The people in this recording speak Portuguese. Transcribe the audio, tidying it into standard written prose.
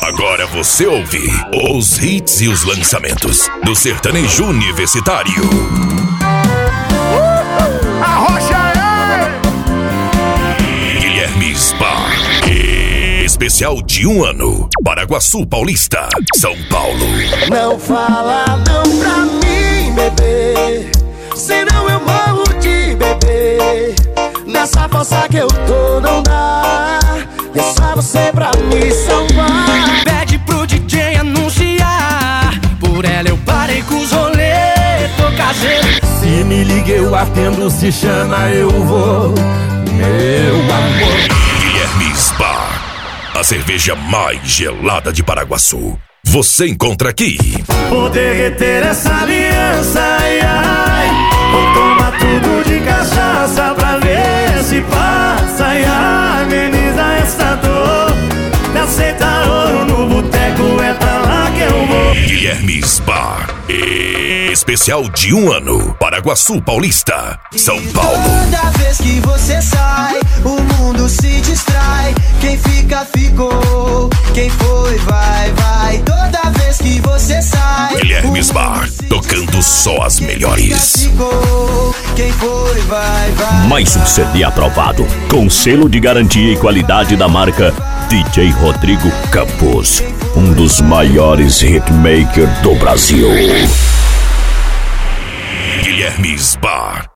Agora você ouve os hits e os lançamentos do sertanejo universitário. Arrocha Guilherme Spar. Especial de 1 ano. Paraguaçu Paulista, São Paulo. Não fala não pra mim, bebê, senão eu morro de bebê. Nessa força que eu tô não dá, é só você pra me salvar. Pede pro DJ anunciar, por ela eu parei com os rolê, tô caseiro. Se me liga eu atendo, se chama eu vou, meu amor. Guilherme Spar, a cerveja mais gelada de Paraguaçu. Você encontra aqui. Vou derreter essa aliança, ai, ai. Vou tomar tudo de cachaça pra ver se passa, ai, ai. Ameniza essa dor, me aceita ouro no boteco, é pra lá que eu vou. Guilherme Spar. Especial de 1 ano. Paraguaçu Paulista, São Paulo. Toda vez que você sai, o mundo se distrai. Quem fica, ficou. Quem foi, vai, vai. Toda vez que você sai, Guilherme Spar, tocando só as melhores. ficou. Quem foi, vai, vai. Mais um CD aprovado, com selo de garantia e qualidade da marca DJ Rodrigo Campos, um dos maiores hitmakers do Brasil. Guilherme Spar.